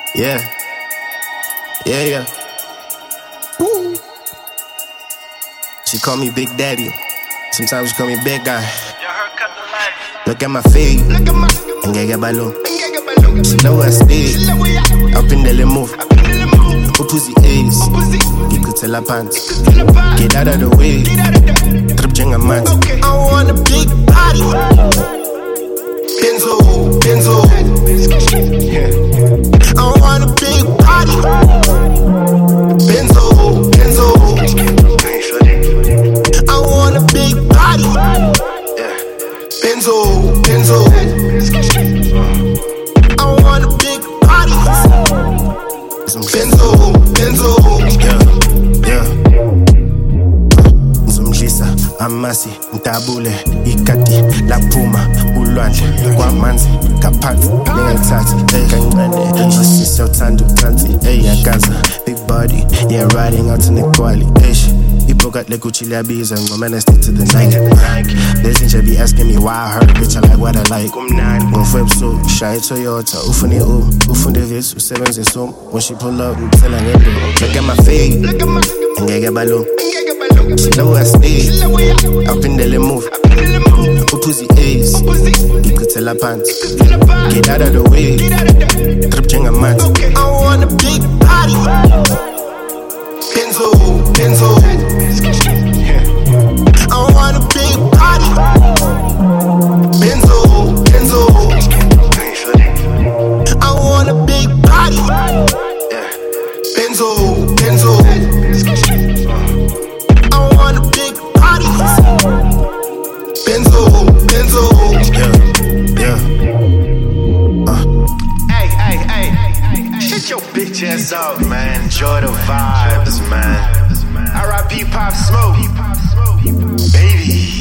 Yeah. Yeah, yeah. Woo. She call me Big Daddy. Sometimes she call me Big Guy. Look at my feet. Ngeke balo. Slow as speed. Up in the limo. Pussy ace. Ngikuthela pants. Get out of the way. Trip jenga man. I want a big body. Benzo, Benzo. Yeah. I want a big body. Benzo, Benzo. I want a big body. Benzo, Benzo. I want a big body. Benzo, Benzo. Yeah, yeah. Zumjisa, amasi, ntabule, ikati, la puma, ulwandle, kwamanzi, kaphansi, ngengayithathi, kancane, masisi uthanda ucansi, yakaza, big body, yeah, riding out in equality, Ipokat le Gucci liabiza, ngoma I stick to the Nike. Lezi nje be asking me why I hurt, bitch, I like what I like. Ngomfweb so, shy Toyota, ufuni ufunde vis, usebenze som. When she pull up, ngitela ngendo. Look at my feet, ngeke balo. Slow as speed, up in the limo. Pussy ace, ngikuthela pants. Get out of the way, trip jenga man. I want a big body. Benzo, Benzo. I want a big body. Benzo, Benzo. I want a big body. Benzo, Benzo. I want a big body. Benzo, Benzo. Yeah, yeah. Hey. Shut your bitch ass up, man. Enjoy the vibes, man. R.I.P. Pop Smoke, baby.